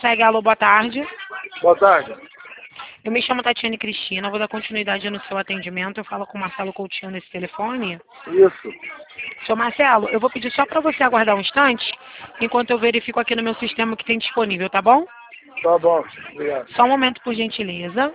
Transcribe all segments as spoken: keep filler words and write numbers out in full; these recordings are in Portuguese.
consegue? Alô, boa tarde. Boa tarde. Eu me chamo Tatiane Cristina, vou dar continuidade no seu atendimento. Eu falo com o Marcelo Coutinho nesse telefone. Isso. Seu Marcelo, eu vou pedir só para você aguardar um instante, enquanto eu verifico aqui no meu sistema o que tem disponível, tá bom? Tá bom, obrigado. Só um momento, por gentileza.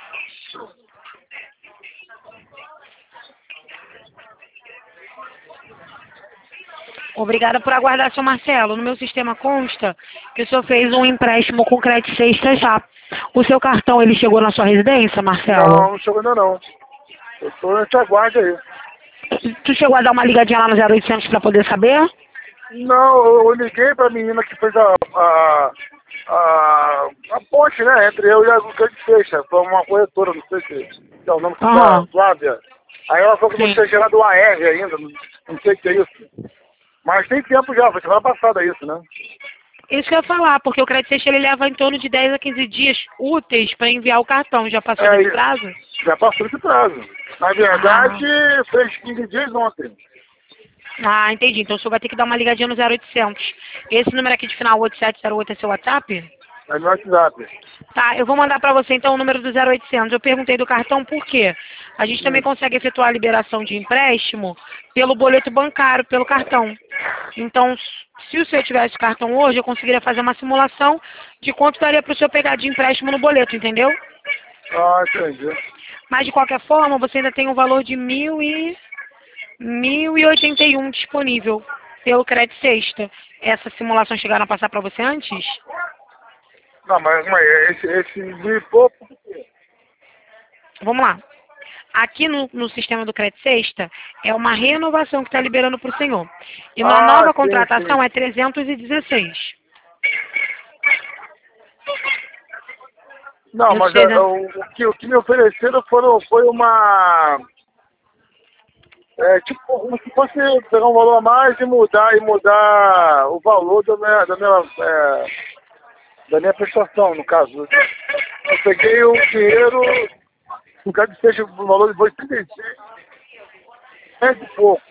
Obrigada por aguardar, seu Marcelo. No meu sistema consta que o senhor fez um empréstimo com crédito sexta já. O seu cartão, ele chegou na sua residência, Marcelo? Não, não chegou ainda não. Eu tô nesse aguarde aí. Tu chegou a dar uma ligadinha lá no zero oitocentos para poder saber? Não, eu, eu liguei pra menina que fez a, a, a, a ponte, né, entre eu e a Lucas de Seixas. Foi uma corretora, não sei se, se é o nome que Aham. tá, Flávia. Aí ela falou que não Sim. tinha gerado o A R ainda, não, não sei o que é isso. Mas tem tempo já, foi semana passada isso, né? Isso que eu ia falar, porque o crédito sexta ele leva em torno de dez a quinze dias úteis para enviar o cartão. Já passou É, desse isso. prazo? Já passou esse prazo. Na verdade, fez quinze dias ontem. Ah, entendi. Então o senhor vai ter que dar uma ligadinha no zero oitocentos. Esse número aqui de final oito sete zero oito é seu WhatsApp? É no WhatsApp. Tá, eu vou mandar para você então o número do zero oitocentos. Eu perguntei do cartão por quê? A gente também Hum. consegue efetuar a liberação de empréstimo pelo boleto bancário, pelo cartão. Então, se o senhor tivesse cartão hoje, eu conseguiria fazer uma simulação de quanto daria para o senhor pegar de empréstimo no boleto, entendeu? Ah, entendi. Mas de qualquer forma, você ainda tem um valor de mil e mil e oitenta e um disponível pelo crédito sexta. Essa simulação chegaram a passar para você antes? Não, mas, mas esse, esse mil e pouco, Vamos lá. Aqui no, no sistema do crédito sexta é uma renovação que está liberando para o senhor. E uma ah, nova sim, contratação sim. é trezentos e dezesseis. Não, E os mas é, trezentos... o, o, que, o que me ofereceram foram, foi uma... É, tipo, como se fosse pegar um valor a mais e mudar, e mudar o valor da minha, da minha, é, da minha prestação, no caso. Eu peguei o dinheiro, no caso de seja o valor de trinta e seis, cento e pouco,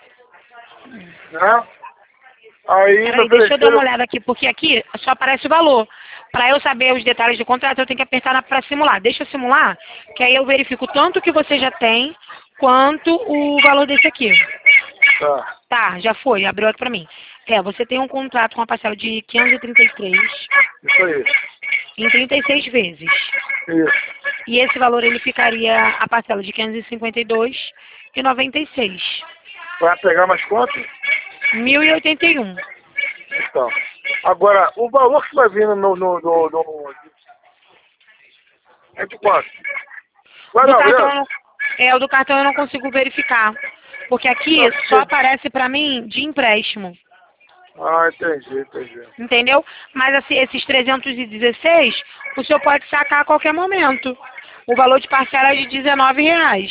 né? Aí me Peraí, deixa eu dar uma ofereceram... olhada aqui, porque aqui só aparece o valor. Para eu saber os detalhes do contrato, eu tenho que apertar para simular. Deixa eu simular, que aí eu verifico tanto que você já tem, quanto o valor desse aqui. Tá, Tá, já foi, abriu aqui para mim. É, você tem um contrato com uma parcela de quinhentos e trinta e três isso aí. em trinta e seis vezes. Isso. E esse valor ele ficaria a parcela de quinhentos e cinquenta e dois reais e noventa e seis centavos. Vai pegar mais quanto? mil e oitenta e um. Então. Agora, o valor que vai vindo no... no, no, no é de quanto? Vai Do não, cartão, eu eu... não- é, o do cartão eu não consigo verificar. Porque aqui Não, só porque... aparece para mim de empréstimo. Ah, entendi, entendi. Entendeu? Mas assim, esses trezentos e dezesseis, o senhor pode sacar a qualquer momento. O valor de parcela é de dezenove reais.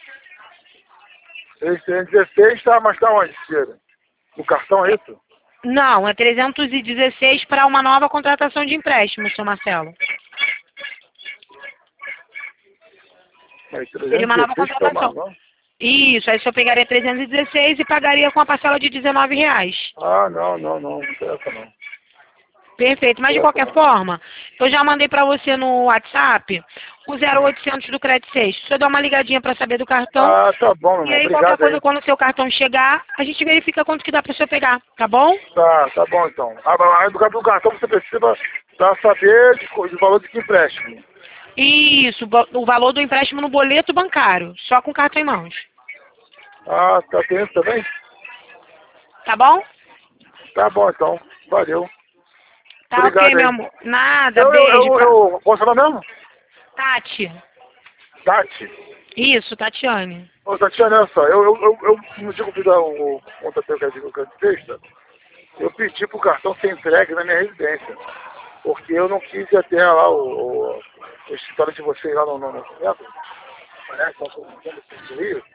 Esse é dezesseis, tá, mas tá onde, tira? No cartão é isso? Não, é trezentos e dezesseis para uma nova contratação de empréstimo, seu Marcelo. Aí, Seria uma nova trezentos e dezesseis tá contratação. mal, não? Isso, aí o senhor pegaria trezentos e dezesseis e pagaria com a parcela de dezenove reais. Ah, não, não, não, não interessa não. Perfeito, mas de Interessa qualquer não. forma, eu já mandei para você no WhatsApp o zero oitocentos do Crédito seis. O senhor dá uma ligadinha para saber do cartão. Ah, tá bom, meu E irmão, aí, qualquer obrigado coisa, aí. quando o seu cartão chegar, a gente verifica quanto que dá para o senhor pegar, tá bom? Tá, tá bom então. Ah, aí do cartão do cartão você precisa pra saber de, co- de valor de que empréstimo. Isso, bo- o valor do empréstimo no boleto bancário, só com cartão em mãos. Ah, tá tem isso também? Tá bom? Tá bom então, valeu. Tá ok, Obrigado meu aí. amor. Nada, Eu, eu, beijo. eu, Pra... eu posso falar mesmo? Tati. Tati. Isso, Tatiane. Ô, Tatiana, olha só, eu, eu, eu, eu no dia que eu fiz a- o contrato que eu quero de sexta, eu pedi pro cartão ser entregue na minha residência. Porque eu não quis ir até lá o, o, o escritório de vocês lá no, no, no centro. Parece, no centro do Rio.